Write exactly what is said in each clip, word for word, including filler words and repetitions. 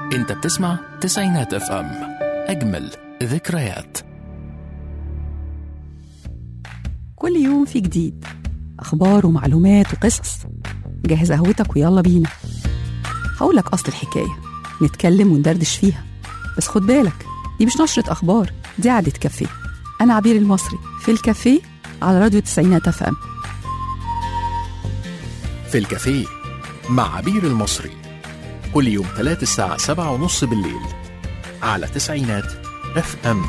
انت بتسمع تسعينات اف ام، اجمل ذكريات. كل يوم في جديد، اخبار ومعلومات وقصص. جهز قهوتك ويلا بينا. هقولك اصل الحكايه، نتكلم وندردش فيها، بس خد بالك دي مش نشرة اخبار، دي قعدة كافيه. انا عبير المصري في الكافيه على راديو تسعينات اف ام. في الكافيه مع عبير المصري، كل يوم ثلاث الساعة سبعة ونص بالليل على تسعينات اف ام.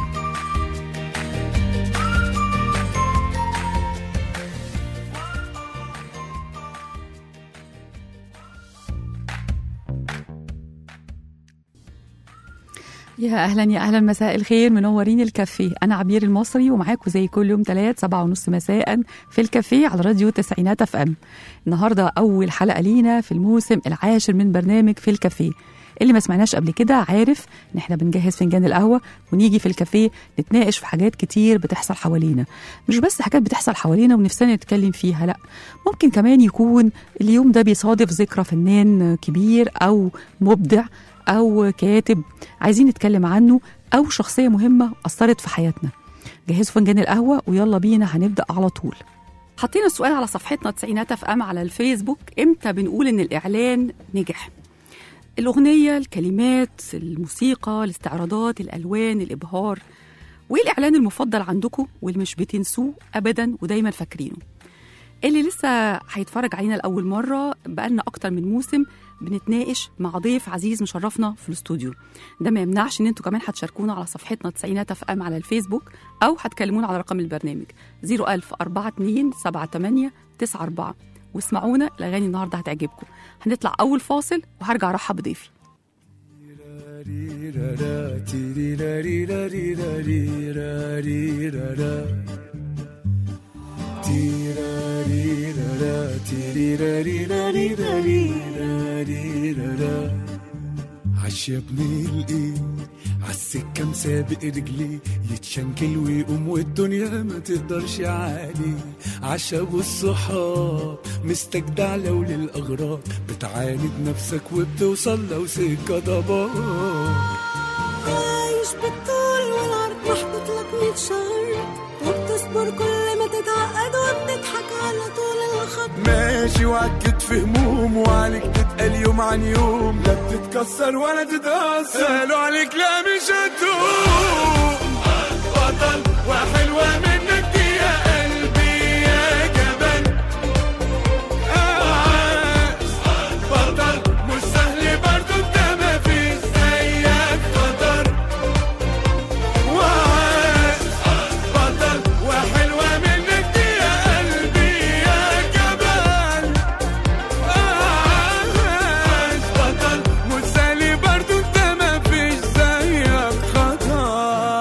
يا أهلا يا أهلا، مساء الخير، منورين الكافيه. أنا عبير المصري ومعاكم زي كل يوم تلات سبعة ونص مساء في الكافيه على راديو تسعينات اف ام. النهاردة أول حلقة لينا في الموسم العاشر من برنامج في الكافيه. اللي ما سمعناش قبل كده عارف إن احنا بنجهز فنجان القهوة ونيجي في الكافيه نتناقش في حاجات كتير بتحصل حوالينا، مش بس حاجات بتحصل حوالينا ونفسنا نتكلم فيها، لأ، ممكن كمان يكون اليوم ده بيصادف ذكرى فنان كبير أو مبدع أو كاتب عايزين نتكلم عنه، أو شخصية مهمة أثرت في حياتنا. جهزوا فنجان القهوة ويلا بينا، هنبدأ على طول. حطينا السؤال على صفحتنا تسعينات اف ام على الفيسبوك: امتى بنقول إن الإعلان نجح؟ الأغنية، الكلمات، الموسيقى، الاستعراضات، الألوان، الإبهار. وإيه الإعلان المفضل عندكم واللي مش بتنسوه أبدا ودايما فاكرينه؟ اللي لسه هيتفرج علينا لأول مرة، بقالنا أكتر من موسم بنتناقش مع ضيف عزيز مشرفنا في الاستوديو. ده ما يمنعش ان انتوا كمان هتشاركونا على صفحتنا تسعينات اف ام على الفيسبوك، او هتكلمونا على رقم البرنامج صفر ألف أربعة اتنين سبعة تمانية تسعة أربعة واسمعونا. الاغاني النهارده هتعجبكم. هنطلع اول فاصل وهرجع ارحب بضيفي. عشبني الايه عالسكة مسابق رجلي، يتشنكل ويقوم والدنيا ما تقدرش عليه. عشب الصحاب مستجدع لو للأغراض، بتعاند نفسك وبتوصل لو سكة ضباب. عايش بالطول والعرض محطوط لك مية شهر، وبتصبر كل ما تتعقد وبتضحك على طول الخط. ماشي وعكت في هموم وعليك تتقل يوم عن يوم، لا بتتكسر ولا تتأثر، قالوا عليك لا مش هتقوم. بطل وحلوة منك دي يا قلبي يا جبل، بطل مش سهل برضو انت ما فيش زيك قدر. بطل وحلوة منك دي يا قلبي يا جبل، بطل مش سهل برضو انت ما فيش زيك خطر.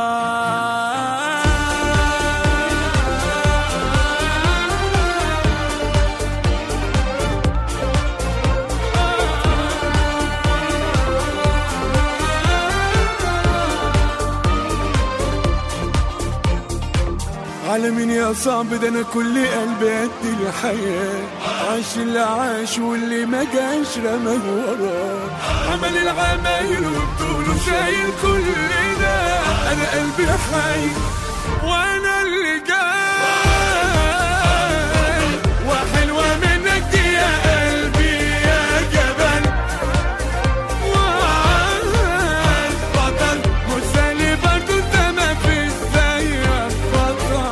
على مين يا صعب، ده انا كل قلبي قد الحياة. عاش اللي عاش واللي ما جاش رماه وراه، عمل العمايل وبطوله شايل كل ده. انا قلبي حي وانا اللي جاي، وحلوة منك دي يا قلبي يا جبل، بطل مش سهل برضو انت ما فيش زيك بطل.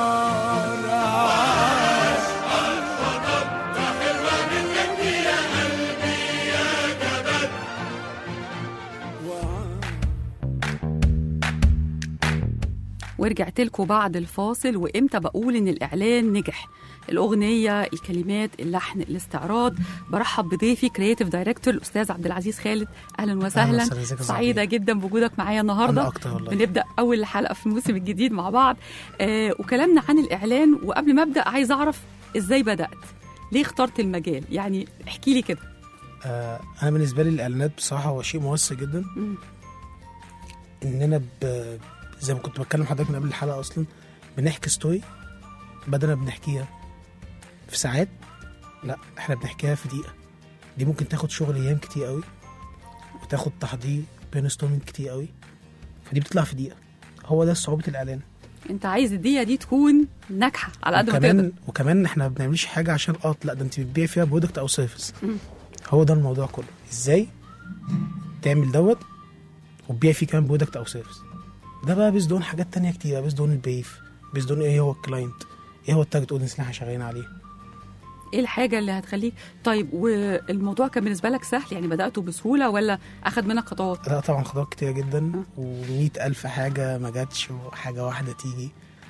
ورجعت لكم بعد الفاصل. وامتى بقول ان الاعلان نجح؟ الاغنيه، الكلمات، اللحن، الاستعراض. برحب بضيفي كرييتيف دايركتور الاستاذ عبد العزيز خالد. اهلا وسهلا. أهلا وسهلا. سعيده جدا بوجودك معايا النهارده. بنبدا اول حلقه في الموسم الجديد مع بعض، آه وكلامنا عن الاعلان. وقبل ما ابدا عايز اعرف ازاي بدات، ليه اخترت المجال؟ يعني احكي لي كده. آه انا بالنسبه لي الاعلانات بصراحه هو شيء موثق جدا. م. اننا ب... زي ما كنت بتكلم حضرتك من قبل الحلقه، اصلا بنحكي ستوري بدل ما بنحكيها في ساعات، لا احنا بنحكيها في دقيقه. دي ممكن تاخد شغل ايام كتير قوي، بتاخد تحضير بين ستورمنت كتير قوي، فدي بتطلع في دقيقه. هو ده صعوبه الاعلان. انت عايز الدقيقه دي تكون ناجحه على قد ما وكمان تقدر. وكمان احنا ما بنعملش حاجه عشان اه لا، ده انت بتبيع فيها برودكت او سيرفيس. هو ده الموضوع كله، ازاي تعمل دوت وتبيع فيه كمان برودكت او سيرفيس. ده بقى بيزدون حاجات تانية كتير، بيزدون البيف، بيزدون ايه هو الكلاينت، ايه هو التارجت اودينس اللي احنا شغالين عليه. ايه الحاجه اللي هتخليك طيب؟ والموضوع كان بالنسبه لك سهل يعني، بداته بسهوله ولا اخد منك خطوات؟ لا طبعا خطوات كتير جدا، ومئة ألف حاجة ما جاتش وحاجة واحدة تيجي.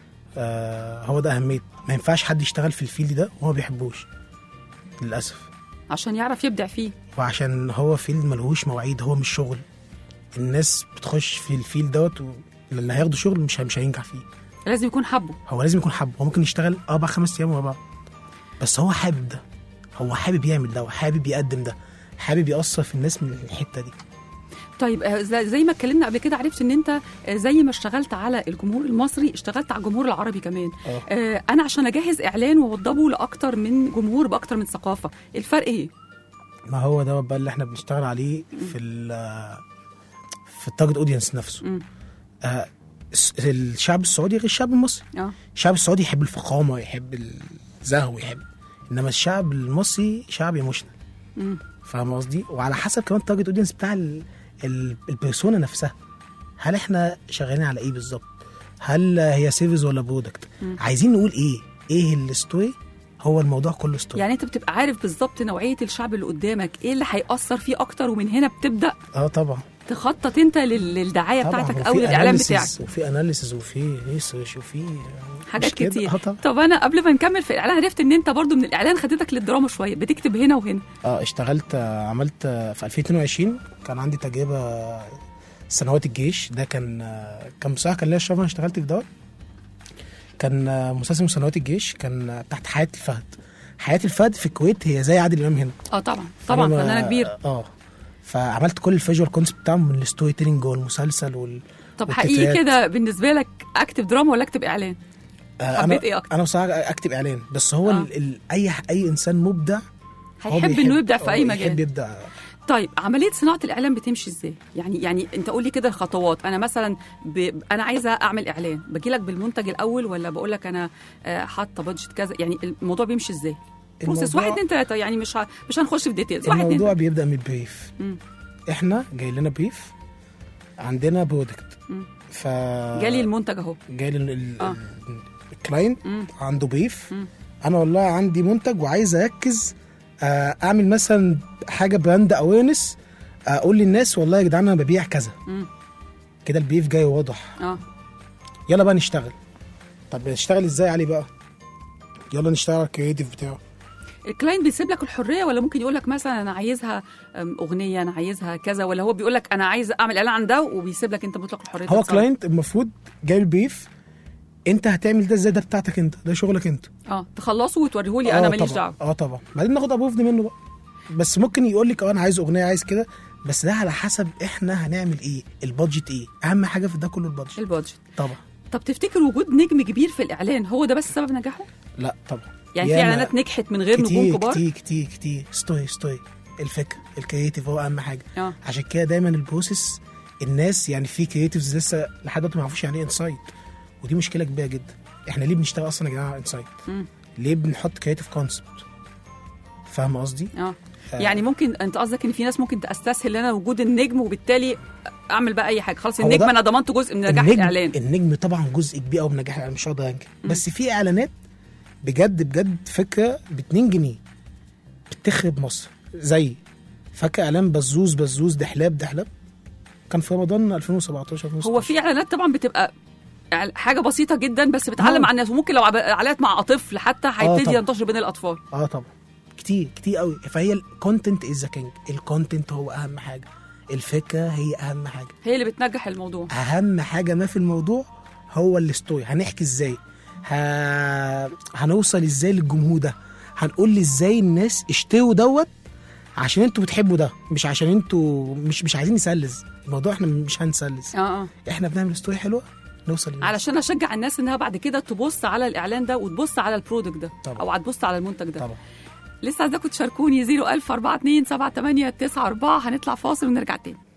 آه هو ده أهمية، ما ينفعش حد يشتغل في الفيلد ده وهو بيحبوش للأسف، عشان يعرف يبدع فيه، وعشان هو فيلد ملهوش مواعيد، هو مش شغل. الناس بتخش في الفيلد دوت اللي هياخدوا شغل مش مش هينجح فيه. لازم يكون حبه. هو لازم يكون حبه. هو ممكن يشتغل أربع خمس أيام ورا بعض، بس هو حابب ده، هو حابب يعمل ده، وحابب يقدم ده، حابب يأثر في الناس من الحتة دي. طيب زي ما اتكلمنا قبل كده، عرفت ان انت زي ما اشتغلت على الجمهور المصري اشتغلت على الجمهور العربي كمان. أوه. آه انا عشان اجهز اعلان واوضبه لاكتر من جمهور باكتر من ثقافه، الفرق ايه؟ ما هو ده بقى اللي احنا بنشتغل عليه في في التارجت اودينس نفسه. آه الشعب السعودي غير الشعب المصري. اه الشعب السعودي يحب الفخامه، يحب الزهو، يحب، انما الشعب المصري شعب ايموشنال. فاهم قصدي؟ وعلى حسب كمان التارجت اودينس بتاع ال البيرسونا نفسها، هل احنا شغالين على ايه بالظبط؟ هل هي سيرفيس ولا برودكت؟ عايزين نقول ايه؟ ايه الستوري؟ هو الموضوع كله ستوري. يعني انت بتبقى عارف بالظبط نوعيه الشعب اللي قدامك، ايه اللي هيأثر فيه اكتر، ومن هنا بتبدا اه طبعا تخطط انت للدعايه بتاعتك او للاعلان بتاعك. وفي اناليسيز وفي ريسيرش وفي حاجات كتير. آه طب انا قبل ما نكمل في الاعلان، عرفت ان انت برضو من الاعلان خدتك للدراما شويه، بتكتب هنا وهنا. اه اشتغلت، عملت في ألفين واثنين وعشرين كان عندي تجربه سنوات الجيش. ده كان كان بصراحه كان ليا الشرف انا اشتغلت في دوت. كان مسلسل سنوات الجيش، كان تحت حياة الفهد. حياة الفهد في الكويت هي زي عادل امام هنا. اه طبعا طبعا فنانه كبير. اه فعملت كل الفيجوال كونسبت بتاعهم من الستوري تيلينج جوه المسلسل وال طب حقيقي كده بالنسبه لك اكتب دراما ولا اكتب اعلان؟ آه حبيت ايه اكتر؟ انا بصراحه اكتب اعلان، بس هو آه. ال ال اي اي انسان مبدع هيحب انه يبدع في اي مجال. يحب يبدع. طيب عمليه صناعه الاعلان بتمشي ازاي؟ يعني يعني انت قول لي كده الخطوات. انا مثلا ب... انا عايزه اعمل اعلان، باجي لك بالمنتج الاول ولا بقول لك انا حاطه بادجت كذا؟ يعني الموضوع بيمشي ازاي؟ بروسيس واحد اتنين تلاته، يعني مش ه... مش هنخش في ديتيلز. واحد الموضوع اتنين بيبدا من البريف. احنا جاي لنا بريف، عندنا برودكت، ف جالي المنتج اهو، جالي ال... آه. الكلاينت عنده بريف. انا والله عندي منتج وعايز اركز اعمل مثلا حاجه براند اويرنس، اقول للناس والله يا جدعان انا ببيع كذا. كده البريف جاي واضح. اه يلا بقى نشتغل. طب نشتغل ازاي عليه بقى؟ يلا نشتغل على الكرييتيف بتاعه. الكلاينت بيسيب لك الحريه ولا ممكن يقول لك مثلا انا عايزها اغنيه، انا عايزها كذا، ولا هو بيقول لك انا عايز اعمل اعلان عن ده وبيسيب لك انت مطلق الحريه؟ هو كلاينت المفروض جاي البريف، انت هتعمل ده ازاي، ده بتاعتك انت، ده شغلك انت. اه تخلصه وتوريه لي انا ماليش دعوه. اه طبعا بعدين ناخد ابروفد منه بقى. بس ممكن يقول لك اه انا عايز اغنيه، عايز كده، بس ده على حسب احنا هنعمل ايه، البادجت ايه. اهم حاجه في ده كله البادجت. البادجت طبعا. طب تفتكر وجود نجم كبير في الاعلان هو ده بس سبب نجاحه؟ لا طبعا. يعني في اعلانات نجحت من غير نجوم كبار كتير كتير كتير. ستوي ستوي الفكره، الكرييتيف هو اهم حاجه. أوه. عشان كده دايما البروسيس الناس يعني في كرييتيفز لسه لحد دلوقتي ما يعرفوش يعني ايه انسايت، ودي مشكله كبيره جدا. احنا ليه بنشتغل اصلا يا جماعه على انسايت؟ ليه بنحط كرييتيف كونسبت؟ فاهم قصدي؟ اه يعني ممكن انت قصدك ان في ناس ممكن تستسهل لنا وجود النجم وبالتالي اعمل بقى اي حاجه، خلاص النجم انا ضمنت جزء من نجاح النجم الاعلان. النجم طبعا جزء كبير قوي من نجاح الاعلان، مش هقدر انكر. بس في اعلانات بجد بجد فكره ب اتنين جنيه بتخرب مصر. زي فاكر اعلان بزوز بزوز دحلاب دحلاب، كان في رمضان ألفين وسبعتاشر. هو في اعلانات طبعا بتبقى حاجه بسيطه جدا بس بتعلم على الناس، وممكن لو علقت مع طفل حتى هيبتدي ينتشر بين الاطفال. اه طبعا كتير كتير قوي. فهي الكونتنت از ذا كينج. الكونتنت هو اهم حاجه، الفكره هي اهم حاجه، هي اللي بتنجح الموضوع. اهم حاجه ما في الموضوع هو الستوري. هنحكي ازاي، ه... هنوصل ازاي للجمهور ده، هنقول ازاي الناس اشتروا دوت عشان انتوا بتحبوا ده، مش عشان انتوا مش مش عايزين نسلز الموضوع. احنا مش هنسلز. اه اه احنا بنعمل ستوري حلوه نوصل للناس. علشان اشجع الناس انها بعد كده تبص على الاعلان ده وتبص على البرودكت ده طبعا. او هتبص على المنتج ده طبعا. لسه عايزاكم تشاركوني صفر ألف أربعة اتنين سبعة تمانية تسعة أربعة. هنطلع فاصل ونرجع تاني.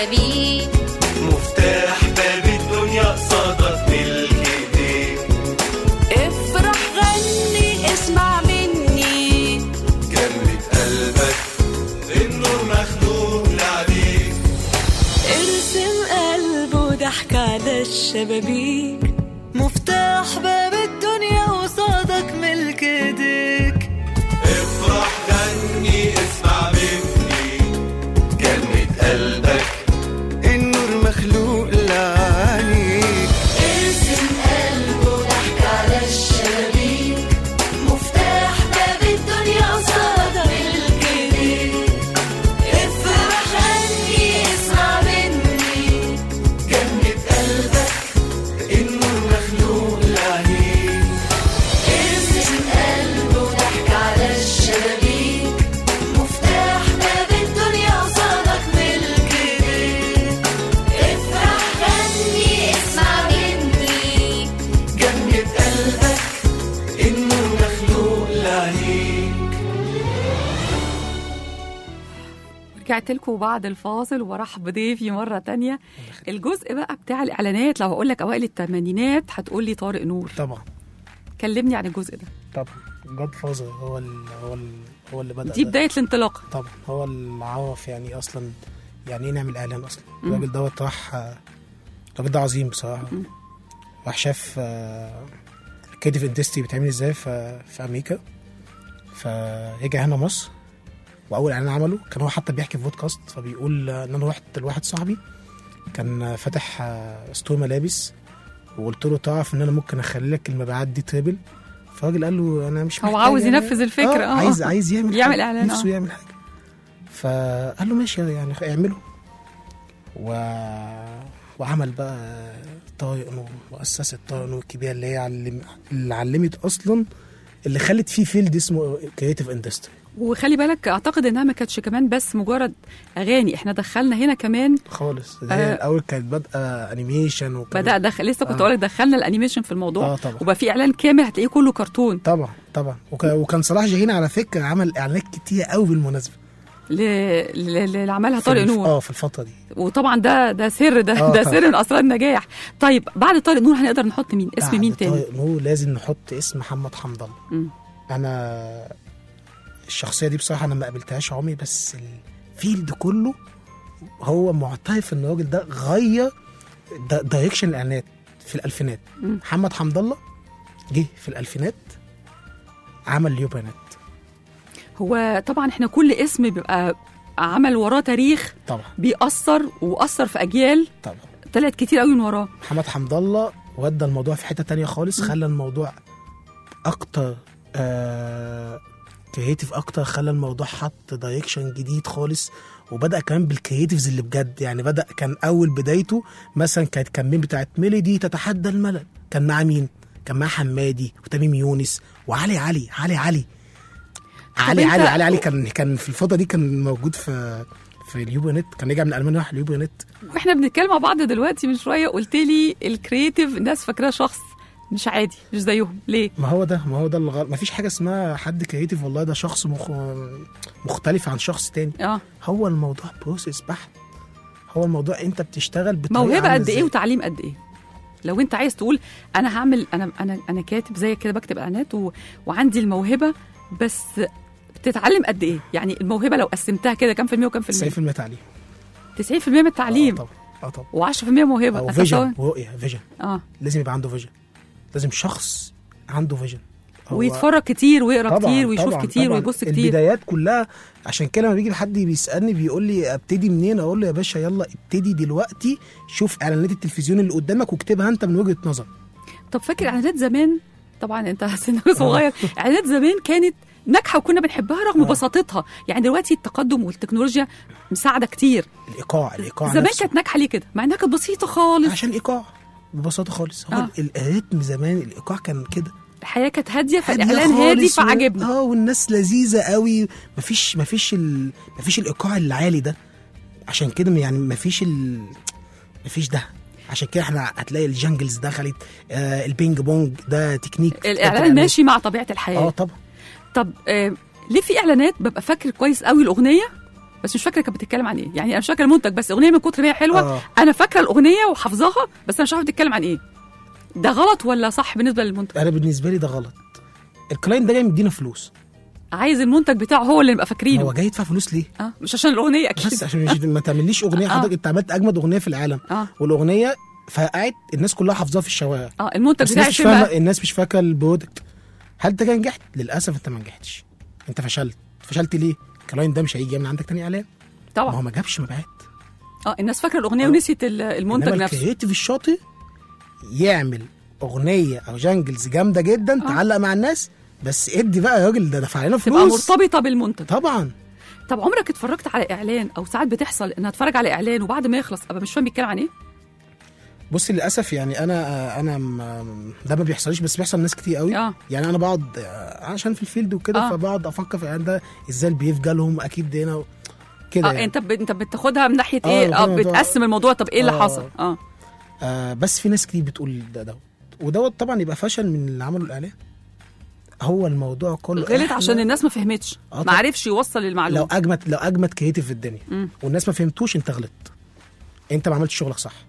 الشبابيك. مفتاح باب الدنيا قصادك ملك ايديك. افرح غني اسمع مني، جنة قلبك النور مخلوق لعليك. ارسم قلب وضحك على الشبابيك. مفتاح باب الدنيا قصادك ملك ايديك. افرح غني اسمع مني، جنة قلبك النور مخلوق لعليك. ارسم قلب وضحك على الشبابيك. مفتاح باب الدنيا قصادك ملك ايديك. افرح غني اسمع مني، جنة قلبك النور مخلوق لعليك. ارسم قلب وضحك على الشبابيك. مفتاح باب الدنيا قصادك ملك ايديك. افرح غني اسمع مني، جنة قلبك النور مخلوق لعليك. رجعت لكم بعد الفاصل وبرحب بضيفي مرة تانية. الجزء بقى بتاع الإعلانات، لو هقول لك أوائل الثمانينات هتقول لي طارق نور. طبعا كلمني عن الجزء ده. طبعا جاد فازر هو ال هو ال هو اللي بدأ دي ده. بداية الانطلاق. طبعا هو اللي عرف يعني اصلا يعني ايه نعمل اعلان اصلا. الراجل دوت راح الراجل ده عظيم بصراحه. راح شاف الكريتيف اندستري بتعمل ازاي في في امريكا، فرجع هنا مصر واول اعلان عمله كان هو حتى بيحكي في بودكاست، فبيقول ان انا رحت لواحد صاحبي كان فاتح ستور ملابس وقلت له تعرف ان انا ممكن اخلي لك المبيعات دي تريبل. فالراجل قال له انا مش هو عاوز يعني ينفذ الفكره. اه عايز عايز يعمل يعمل اعلان نفسه يعمل حاجه. فقال له ماشي يعني اعمله. و... وعمل بقى طارق نور، مؤسسه طارق نور الكبيره اللي هي علم... اللي علمت اصلا اللي خلت فيه فيلد اسمه كريتيف اندستري. وخلي بالك اعتقد انها ما كانتش كمان بس مجرد اغاني، احنا دخلنا هنا كمان خالص. ده هي آه الاول كانت بادئه انيميشن وكان بدا دخل لسه كنت آه. اقول لك دخلنا الانيميشن في الموضوع. آه طبعا. وبقى في اعلان كامل هتلاقيه كله كرتون. طبعا طبعا وك... وكان صلاح جاهين على فكره عمل اعلانات كتير قوي بالمناسبه ل- ل- اللي عملها طارق نور. اه في الفتره دي. وطبعا ده ده سر ده آه ده طبعا. سر من اسرار النجاح. طيب بعد طارق نور هنقدر نحط مين؟ اسم مين تاني؟ طارق نور لازم نحط اسم محمد حمد الله. مم. انا الشخصيه دي بصراحه انا ما قابلتهاش عمري، بس الفيلد كله هو معترف ان الراجل ده غير دايركشن الاعلانات في الالفينات. مم. محمد حمد الله جه في الالفينات عمل اليوبانات. هو طبعا احنا كل اسم بيبقى عمل وراه تاريخ طبعا بيأثر وأثر في أجيال طبعا طلعت كتير قوي من وراه. محمد حمد الله ودى الموضوع في حته تانية خالص. مم. خلى الموضوع اكتر آه كرييتيف اكتر، خلى الموضوع حط دايركشن جديد خالص. وبدا كمان بالكرييتيفز اللي بجد يعني. بدا كان اول بدايته مثلا كانت كامبين بتاعت ميلودي تتحدى الملل، كان مع مين؟ كان مع حمادي وتميم يونس وعلي علي علي علي علي علي علي علي كان كان في الفتره دي كان موجود في في اليوبانت، كان رجع من المانيا راح اليوبانت. واحنا بنتكلم مع بعض دلوقتي من شويه قلت لي الكرييتيف الناس فاكراه شخص مش عادي مش زيهم. ليه؟ ما هو ده ما هو ده الغلط. ما فيش حاجه اسمها حد كرييتيف والله ده شخص مخ... مختلف عن شخص تاني. اه هو الموضوع بروسيس بحت. هو الموضوع انت بتشتغل بطريقه موهبه قد ايه إزاي؟ وتعليم قد ايه. لو انت عايز تقول انا هعمل انا انا انا كاتب زي كده بكتب اعلانات و... وعندي الموهبه، بس بتتعلم قد ايه؟ يعني الموهبه لو قسمتها كده كام في المية وكام في تسعين المية؟ في المية تعليم. تسعين في المية من التعليم. اه طبعا اه طبعا و10% موهبه. او أنت فيجن فاهم؟ ورؤيه فيجن. اه لازم يبقى عنده فيجن. لازم شخص عنده فيجن ويتفرج كتير ويقرا كتير ويشوف طبعاً كتير طبعاً. ويبص كتير. البدايات كلها. عشان كده لما بيجي حد بيسالني بيقول لي ابتدي منين، اقول له يا باشا يلا ابتدي دلوقتي، شوف اعلانات التلفزيون اللي قدامك واكتبها انت من وجهه نظر. طب فاكر اعلانات زمان؟ طبعا انت سنك صغير. اعلانات زمان كانت ناجحه وكنا بنحبها رغم آه. بساطتها. يعني دلوقتي التقدم والتكنولوجيا مساعده كتير. الايقاع الايقاع زمان نفسه. كانت ناجحه ليه كده مع انها كانت بسيطه خالص؟ عشان ايقاع ببساطه خالص. هو آه. ال- الريتم زمان الايقاع كان كده الحياه كانت هاديه هادية فالاعلان هادي خالص و- فعجبنا. اه والناس لذيذه قوي. مفيش مفيش ال... مفيش الايقاع العالي ده. عشان كده يعني مفيش ال... مفيش ده. عشان كده احنا هتلاقي الجانجلز دخلت آه البينج بونج ده تكنيك الاعلان ماشي مع طبيعه الحياه. اه طبعا. طب آه ليه في اعلانات ببقى فاكر كويس قوي الاغنيه بس مش فاكره كانت بتتكلم عن ايه. يعني انا مش فاكره المنتج، بس اغنيه من كتر ما هي حلوه آه. انا فاكره الاغنيه وحافظاها، بس انا مش عارفه بتتكلم عن ايه. ده غلط ولا صح بالنسبه للمنتج؟ انا بالنسبه لي ده غلط. الكلاينت ده جاي مدينا فلوس، عايز المنتج بتاعه هو اللي نبقى فاكرينه. هو جاي يدفع فلوس ليه؟ اه مش عشان الاغنيه اكيد. بس عشان مش ما تعمليش اغنيه آه. حضرتك انت عملت اجمد اغنيه في العالم اه والاغنيه فقعت الناس كلها حافظاها في الشوارع، اه المنتج بس بتاعي الناس مش فين بقى؟ فاهمه، الناس مش فاكره البرودكت. هل انت كده نجحت؟ للاسف انت ما نجحتش، انت فشلت. فشلت ليه؟ الكلاينت ده مش هيجي يعمل عندك تاني اعلان، ما هو طبعا ما جابش مبيعات. اه الناس فاكره الاغنيه ونسيت ال- المنتج انما نفسه. الكرييتيف الشاطر يعمل اغنيه او جانجلز جامده جدا آه. تعلق مع الناس، بس ادي بقى يا راجل ده دفع لنا تبقى فلوس. مرتبطه بالمنتج. طبعا. طب عمرك اتفرجت على اعلان، او ساعات بتحصل ان اتفرج على اعلان وبعد ما يخلص ابقى مش فاهم بيتكلم عن ايه؟ بص للاسف يعني انا انا م- ده ما بيحصلش، بس بيحصل ناس كتير قوي. اه يعني انا بقعد آه، عشان في الفيلد وكده، آه. فبقعد افكر في الإعلان ده ازاي بيفجأ لهم، اكيد ده هنا كده اه يعني. انت ب... انت بتاخدها من ناحيه آه، ايه؟ اه باخدها من موضوع- بتقسم الموضوع. طب ايه اللي آه. حصل؟ اه آه بس في ناس كتير بتقول ده دوت ودوت طبعا يبقى فشل من اللي عملوا الاعلان. هو الموضوع كله غلط إحنا- عشان الناس ما فهمتش، آه ما طبعا. عرفش يوصل لو المعلومه. اجمد لو اجمد كريتيف في الدنيا مم. والناس ما فهمتوش، انت غلط، انت ما عملتش شغلك صح.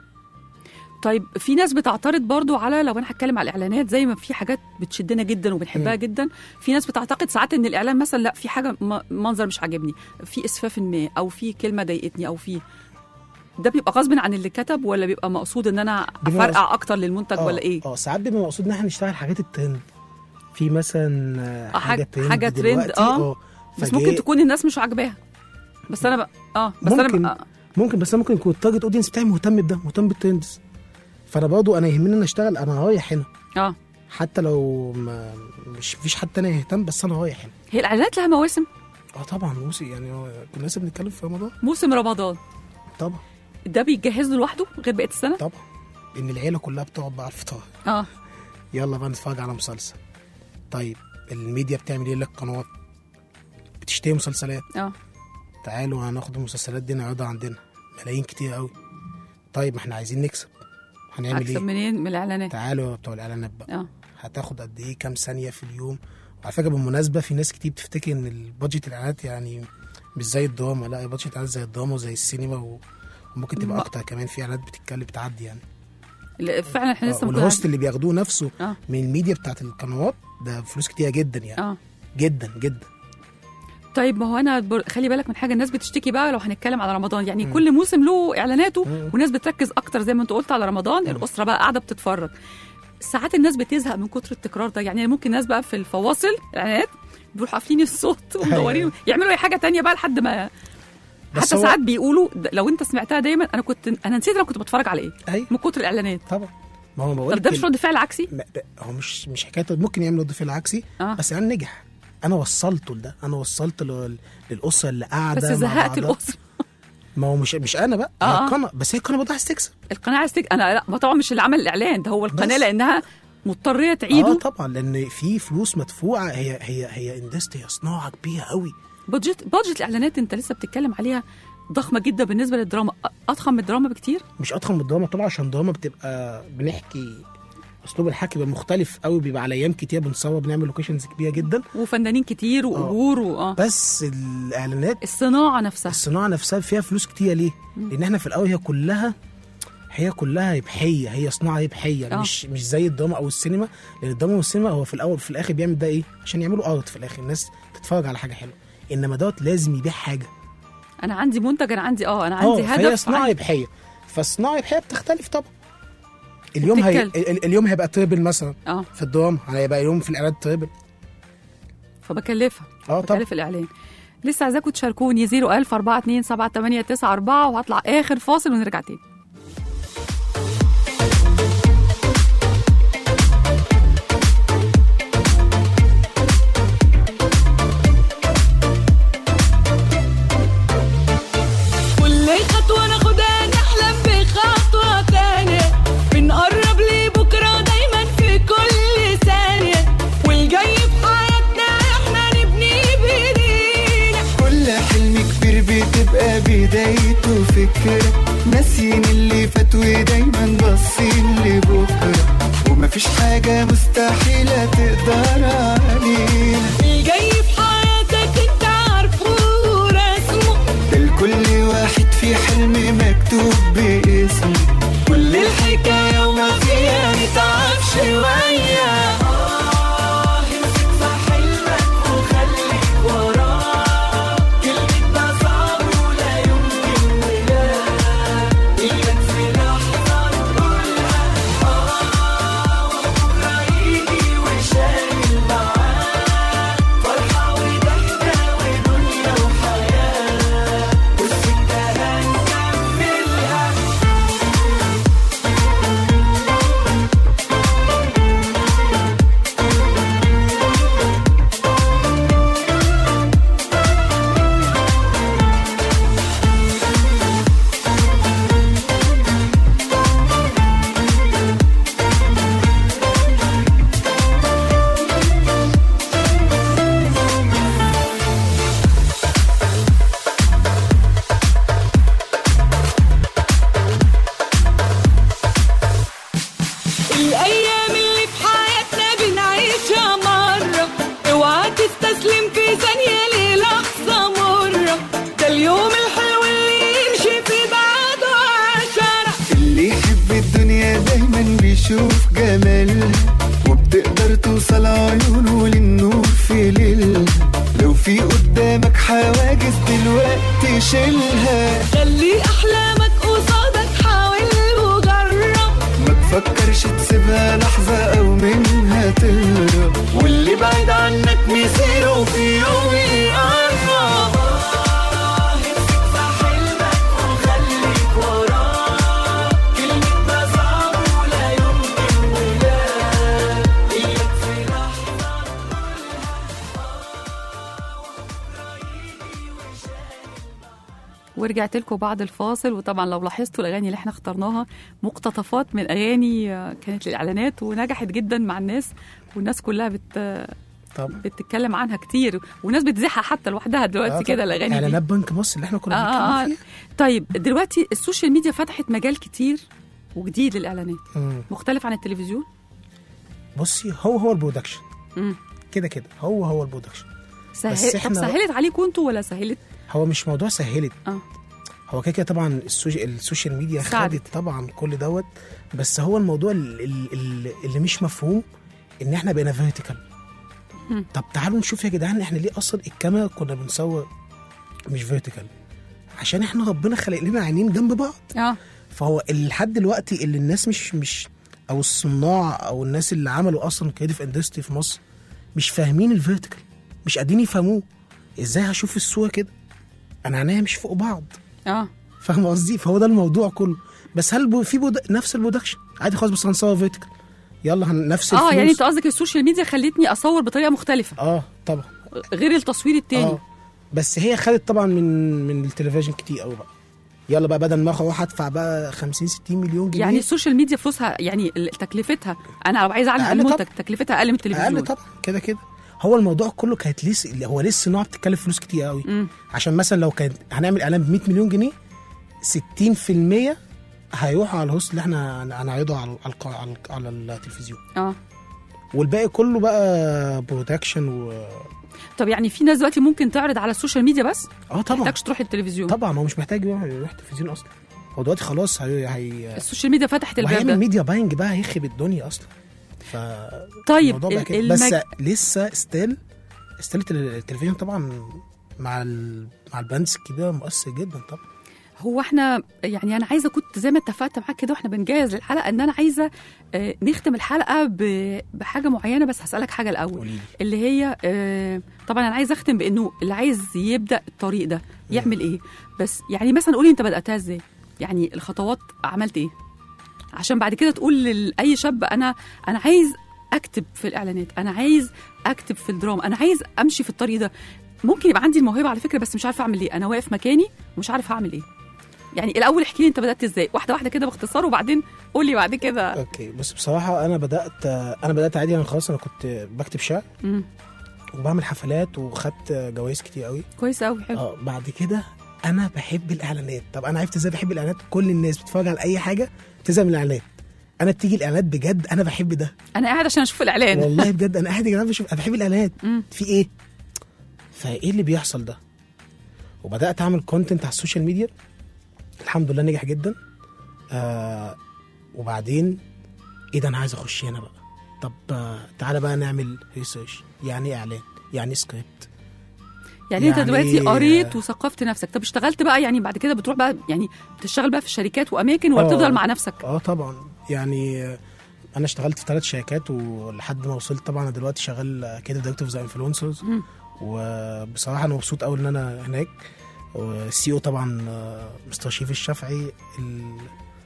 طيب في ناس بتعترض برضو على، لو انا هتكلم على الاعلانات، زي ما في حاجات بتشدنا جدا وبنحبها مم. جدا، في ناس بتعتقد ساعات ان الاعلان مثلا لا في حاجه م- منظر مش عاجبني، في اسفاف ما، او في كلمه ضايقتني، او في ده بيبقى غصب عن اللي كتب، ولا بيبقى مقصود ان انا بيبقى افرقع اكتر للمنتج، ولا ايه؟ اه ساعات بيبقى مقصود ان احنا نشتغل حاجات الترند، في مثلا آه، آه، حاجه حاجة- ترند حاجة ترند، دلوقتي، آه. بس فجاي- ممكن تكون الناس مش عاجباها، بس انا بقى اه بس انا ممكن بقى ممكن بس انا ممكن يكون التارجت اودينس بتاعي مهتم بده، مهتم بالترندز، فانا برضه انا يهمني ان اشتغل، انا رايح هنا اه حتى لو ما مش فيش حد تاني يهتم، بس انا رايح هنا. هي الاعلانات لها مواسم. اه طبعا موسي، يعني هو كنا لسه بنتكلم في رمضان. موسم رمضان طبعا ده بيجهز له لوحده غير بقيه السنه. طبعا ان العيله كلها بتقعد بقى على الفطار، اه يلا بقى نتفرج على مسلسل. طيب الميديا بتعمل ايه للقنوات؟ بتشتري مسلسلات، اه تعالوا هناخد المسلسلات دي نعرضها عندنا، ملايين كتير قوي. طيب ما احنا عايزين نكسب، هنعمل اكسب ايه؟ منين؟ من الاعلانات. تعالوا يا بتوع الاعلانات بقى، اه هتاخد قد ايه، كام ثانيه في اليوم. وعلى فكره بالمناسبه في ناس كتير بتفتكر ان البادجت الاعلانات يعني مش زي الدراما، لا البادجت الاعلانات زي الدراما وزي السينما و- وممكن تبقى ما- اكتر كمان، في اعلانات بتتكلم بتعدي يعني. لا، فعلا احنا لسه آه، ممكن والهوست اللي بياخدوه نفسه اه من الميديا بتاعت القنوات ده فلوس كتير جدا يعني، اه جدا جدا. طيب ما هو انا بر... خلي بالك من حاجه، الناس بتشتكي بقى لو هنتكلم على رمضان، يعني مم. كل موسم له اعلاناته، مم. والناس بتركز اكتر زي ما انت قلت على رمضان. مم. الاسره بقى قاعده بتتفرج، ساعات الناس بتزهق من كتر التكرار ده. يعني ممكن ناس بقى في الفواصل الاعلانات بيروحوا قافلين الصوت ومدورين يعملوا اي حاجه تانية بقى لحد ما، بس حتى هو- ساعات بيقولوا د- لو انت سمعتها دايما، انا كنت انا نسيت انا كنت بتفرج على ايه ايوه من كتر الاعلانات. طبعا. ما هو بقول طب ده مش رد فعل عكسي؟ م- ب- هو مش مش حكايه، ممكن يعمل رد فعل عكسي، اه بس انا نجح، انا وصلته لده، انا وصلت ل- للاسره اللي قاعده بس مع زهقت بعضها. الاسره. ما هو مش مش انا بقى، آه. هي القناه، بس هي القناه برضه عايز تكسب. القناه عايز تك... انا لا، ما طبعا مش اللي عمل الاعلان ده، هو القناه بس. لانها مضطريه تعيده. اه طبعا، لان في فلوس مدفوعه، هي هي هي اندستري، صناعه كبيره قوي. بادجت بادجت الاعلانات انت لسه بتتكلم عليها ضخمه جدا بالنسبه للدراما، أ- اضخم من الدراما بكتير. مش اضخم من الدراما طبعا، عشان الدراما بتبقى بنحكي اسلوب الحكي بيبقى مختلف قوي، بيبقى على ايام كتير بنصور، بنعمل لوكيشنز كبيره جدا. وفنانين كتير واجور و... اه بس الاعلانات الصناعه نفسها. الصناعه نفسها فيها فلوس كتير ليه؟ لان احنا في الاول هي كلها هي كلها ربحيه، هي صناعه ربحيه، آه. مش مش زي الدراما او السينما، لان الدراما والسينما هو في الاول في الاخر بيعمل ده ايه؟ عشان يعملوا ارت في الاخر، الناس تتفرج على حاجه حلوه، انما دوت لازم يبيع حاجه. انا عندي منتج، انا عندي اه انا اه عندي فهي هدف. صناعه عندي- ربحيه، فالصناعه الربحيه بتختلف طبعا. اليوم هي... وبتتكلم. ال- اليوم هيبقى تريبل مثلا اه في الدراما، هيبقى يوم في الاعلان تريبل. فبكلفها اه طبعا. بكلف الاعلان. لسه عايزاكم تشاركوني صفر ألف أربعة اتنين سبعة تمانية تسعة أربعة، وهطلع اخر فاصل ونرجع تاني. كل خطوة ناخدها نحلم بخطوة تانية، بنقرب لبكرة دايما في كل ثانية، والجاي في حياتنا احنا نبني بايدينا. كل حلم كبير بتبقى بدايته فكرة، ناسيين اللي فات ودايما باصين لبكرة، ومفيش حاجة مستحيلة تقدر علينا. الجاي في حياتك انت عارفه ورسمه، ثانية ليه لحظة مرة، ده اليوم الحلو اللي يمشي في بعده عشرة. اللي يحب الدنيا دايما بيشوف جمالها، وبتقدر توصل عيونه للنور في ليلها. لو في قدامك حواجز دلوقتي شيلها، خلي أحلامك قصادك حاول وجرب، ما تفكرش تسيبها لحظة أو منها تهرب. واللي بعيد عنك مصيره في يوم يقرب. ورجعت لكم بعد الفاصل. وطبعا لو لاحظتوا الاغاني اللي احنا اخترناها مقتطفات من اغاني كانت للاعلانات ونجحت جدا مع الناس، والناس كلها بت طب بتتكلم عنها كتير، والناس بتزيحها حتى لوحدها دلوقتي آه كده الاغاني دي. اعلانات بنك مصر اللي احنا كنا آه بنتكلم آه فيها. طيب دلوقتي السوشيال ميديا فتحت مجال كتير وجديد للاعلانات، مم. مختلف عن التلفزيون. بصي هو هو البرودكشن مم. كده كده هو هو البرودكشن. سهل... بس طب إحنا- سهلت عليكم انتوا ولا سهلت؟ هو مش موضوع سهلت، اه هو كده كده طبعا السوشي... السوشيال ميديا ساعدت. خدت طبعا كل دوت. بس هو الموضوع ال- ال- ال- اللي مش مفهوم ان احنا بقينا فيرتيكال. طب تعالوا نشوف يا جدعان احنا ليه اصلا الكاميرا كنا بنصور مش فيرتيكال؟ عشان احنا ربنا خلق لنا عينين جنب بعض. اه فهو لحد دلوقتي اللي الناس مش مش او الصناع او الناس اللي عملوا اصلا كريتيف اندستري في مصر مش فاهمين الفيرتيكال، مش قادرين يفهموه. ازاي هشوف الصوره كده انا عينيا مش فوق بعض؟ اه فاهم قصدي؟ فهو ده الموضوع كله. بس هل بو- في بود... نفس البرودكشن عادي خالص، بس هنصور فيرتيكال يلا هن... نفس اه الفلوس. يعني انت قصدك السوشيال ميديا خلتني اصور بطريقه مختلفه اه طبعا غير التصوير التاني. اه بس هي خدت طبعا من من التلفزيون كتير قوي بقى. يلا بقى بدل ما اروح ادفع بقى خمسين ستين مليون جنيه، يعني السوشيال ميديا فلوسها يعني ال- تكلفتها، انا لو عايزه اعلن أقل المنتج طبعا. تكلفتها اقل من التلفزيون. اقل طبعا كده كده. هو الموضوع كله كانت لسه هو لسه الصناعه بتتكلف فلوس كتير قوي. مم. عشان مثلا لو كان هنعمل اعلان ب مية مليون جنيه ستين في المية هيروحوا على الهوست اللي احنا هنعرضه على على الق- على, الق- على التلفزيون، اه والباقي كله بقى برودكشن و طب يعني في ناس دلوقتي ممكن تعرض على السوشيال ميديا بس اه ما طبعا تحتاجش تروح التلفزيون. طبعا هو مش محتاج يروح يروح التلفزيون اصلا. هو دلوقتي خلاص هي هي السوشيال ميديا فتحت الباب وهيعمل ده. ميديا باينج بقى هيخرب الدنيا اصلا. ف طيب الموضوع بقى ال- كده. المج... بس لسه ستيل ستيل التلفزيون طبعا مع ال... مع البراندز الكبيره مؤثر جدا طبعا. هو احنا يعني انا عايزه كنت زي ما اتفقت معاك كده واحنا بنجهز للحلقه ان انا عايزه آه، نختم الحلقه ب- بحاجه معينه، بس هسالك حاجه الاول قوليلي. اللي هي آه، طبعا انا عايزه اختم بانه اللي عايز يبدا الطريق ده يعمل ايه. بس يعني مثلا قولي انت بداتها ازاي، يعني الخطوات عملت ايه عشان بعد كده تقول لاي شاب انا انا عايز اكتب في الاعلانات، انا عايز اكتب في الدراما، انا عايز امشي في الطريق ده. ممكن يبقى عندي الموهبه على فكره بس مش عارفه اعمل ايه، انا واقف مكاني ومش عارف هعمل ايه. يعني الاول احكي لي انت بدات ازاي، واحده واحده كده باختصار، وبعدين قول لي بعد كده. اوكي بس بصراحه انا بدات انا بدات عادي. انا خلاص انا كنت بكتب شعر امم وبعمل حفلات وخدت جوائز كتير قوي. كويس قوي حلو. اه بعد كده انا بحب الاعلانات. طب انا عرفت ازاي بحب الاعلانات؟ كل الناس بتتفرج على اي حاجه بتزهق من الاعلانات، انا بتيجي الاعلانات بجد انا بحب ده. انا قاعد عشان اشوف الاعلان. والله بجد انا قاعد يا جدعان بشوف، انا بحب الاعلانات. مم. في ايه؟ فايه اللي بيحصل ده؟ وبدات اعمل كونتنت على السوشيال ميديا، الحمد لله نجح جدا. آه وبعدين ايه ده، انا عايز اخش هنا بقى. طب آه تعالى بقى نعمل ريسيرش، يعني ايه اعلان، يعني ايه سكريبت. يعني انت يعني- دلوقتي قريت وثقفت نفسك. طب اشتغلت بقى يعني بعد كده بتروح بقى يعني بتشتغل بقى في الشركات واماكن ولا آه. بتفضل مع نفسك؟ اه طبعا يعني آه، انا اشتغلت في ثلاث شركات ولحد ما وصلت. طبعا انا دلوقتي شغال كده دايركتور زي انفلونسرز، مم. وبصراحه انا مبسوط قوي ان انا هناك. والسي او طبعا آه، مستر شريف الشافعي ال-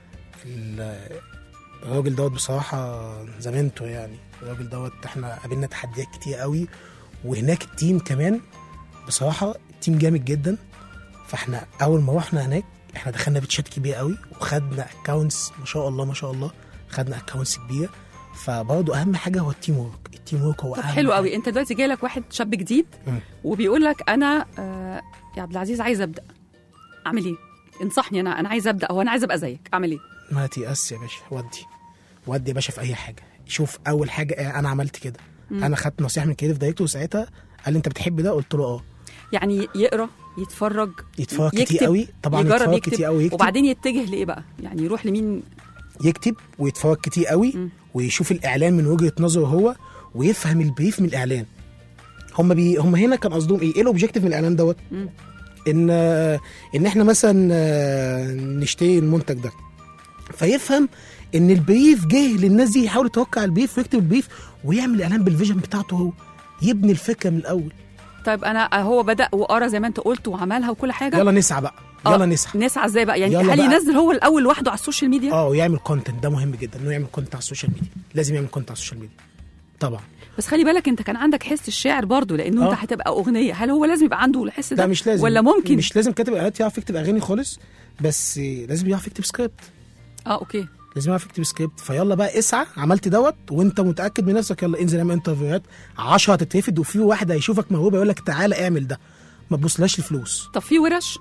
ال- الراجل دوت بصراحه زمانته. يعني الراجل دوت احنا قابلنا تحديات كتير قوي، وهناك التيم كمان بصراحه التيم جامد جدا. فاحنا اول ما رحنا هناك احنا دخلنا بتشات كبير قوي وخدنا اكونتس ما شاء الله ما شاء الله، خدنا اكونتس كبيره. فبرضه اهم حاجه هو التيم ورك. التيم ورك هو طب اهم حلو حاجة. قوي. انت دلوقتي جاي لك واحد شاب جديد مم. وبيقول لك انا آه يا عبد العزيز عايز ابدا، اعمل ايه؟ انصحني، انا انا عايز ابدا او انا عايز ابقى زيك، اعمل ايه؟ ما تيأس يا باشا، ودي ودي يا باشا في اي حاجه. شوف اول حاجه انا عملت كده، مم. انا خدت نصيحه من كريتيف دايركتور ساعتها قال لي انت بتحب ده؟ قلت له اه. يعني يقرا، يتفرج، يتفرج يكتب، كتير قوي طبعا، يجرب يتفرج يكتب، كتير قوي يكتب. وبعدين يتجه لايه بقى؟ يعني يروح لمين؟ يكتب ويتفرج كتير قوي م. ويشوف الاعلان من وجهه نظره هو، ويفهم البريف من الاعلان. هم بي هم هنا كان قصدهم ايه؟ ايه الاوبجيكتيف من الاعلان دوت؟ م. ان ان احنا مثلا نشتري المنتج ده، فيفهم ان البريف جه للناس دي، يحاول يتوقع البريف ويكتب البريف ويعمل الاعلان بالفيجن بتاعته هو، يبني الفكره من الاول. طيب انا هو بدأ وقرا زي ما انت قلت وعملها وكل حاجه. يلا نسعى بقى، يلا نسعى. نسعى ازاي بقى؟ يعني يلا هل بقى. ينزل هو الاول لوحده على السوشيال ميديا؟ اه ويعمل كونتنت، ده مهم جدا انه يعمل كونتنت على السوشيال ميديا، لازم يعمل كونتنت على السوشيال ميديا طبعا. بس خلي بالك انت كان عندك حس الشاعر برضو، لانه آه. انت هتبقى اغنيه، هل هو لازم يبقى عنده الحس ده؟ لا مش لازم، ولا ممكن؟ مش لازم كاتب اغاني يعرف يكتب اغاني خالص، بس لازم يعرف يكتب سكريبت. اه اوكي، لازم يعرف يكتب سكريبت. فيلا بقى اسعى، عملت دوت وانت متاكد من نفسك، يلا انزل اعمل انترفيوهات، عشرة هتترفض وفي واحد هيشوفك موهوبه يقول لك تعالى اعمل ده، ما تبصلاش الفلوس. طب في ورش؟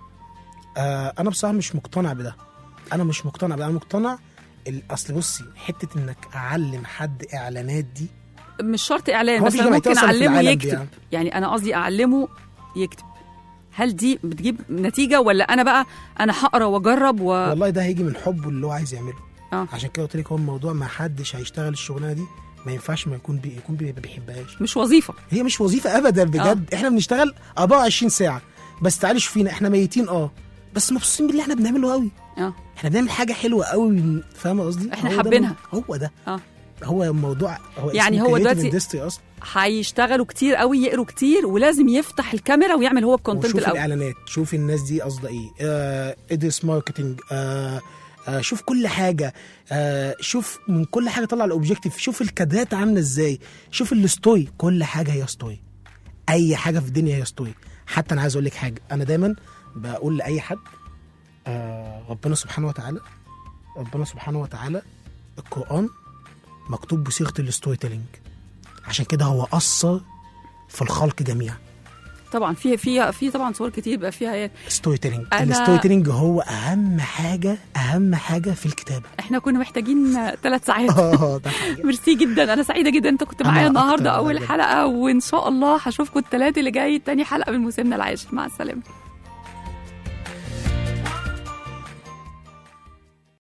آه انا بصراحه مش مقتنع بده، انا مش مقتنع بده، انا مقتنع اصل بصي حته انك اعلم حد اعلانات دي مش شرط اعلان، هو بس مفيش انا جامعة ممكن أصلاً في اعلمه العالم دي يكتب يعني. يعني انا قصدي اعلمه يكتب، هل دي بتجيب نتيجه ولا انا بقى انا هقرا واجرب و... والله ده هيجي من حبه اللي هو عايز يعمله. اه عشان كده قلت لك هو الموضوع ما حدش هيشتغل الشغلانه دي ما ينفعش ما يكون بي يكون بي ما بيحبهاش. مش وظيفه، هي مش وظيفه ابدا بجد. آه. احنا بنشتغل أربعة وعشرين ساعه، بس تعالي شوفينا احنا ميتين اه بس مبسوطين باللي احنا بنعمله قوي. اه احنا بنعمل حاجه حلوه قوي، فاهمه قصدي؟ احنا هو حابينها. ده هو ده اه هو الموضوع، هو يعني هو دلوقتي اصلا هيشتغلوا كتير قوي، يقروا كتير، ولازم يفتح الكاميرا ويعمل هو الكونتنت وشوف الاول. الاعلانات، شوف الناس دي قصده ايه، آه ادرس ماركتنج، آه آه شوف كل حاجه، آه شوف من كل حاجه طلع الاوبجيكتيف، شوف الكادرات عامله ازاي، شوف الستوري، كل حاجه هي ستوري، اي حاجه في الدنيا هي ستوري. حتى انا عايز اقول لك حاجه، انا دايما بقول لاي حد آه ربنا سبحانه وتعالى ربنا سبحانه وتعالى القرآن مكتوب بصيغه الستوري تيلينج، عشان كده هو اثر في الخلق جميعا. طبعا في في في طبعا صور كتير بقى فيها ايه ستوري تيلينج. أنا... الستوري تيلينج هو اهم حاجه اهم حاجه في الكتابه. احنا كنا محتاجين ثلاث ساعات. اه ده حاجه. ميرسي جدا، انا سعيده جدا انت كنت معايا النهارده اول جداً. حلقه، وان شاء الله هشوفكم الثلاث اللي جاي تاني حلقه من موسمنا العاشر. مع السلامه.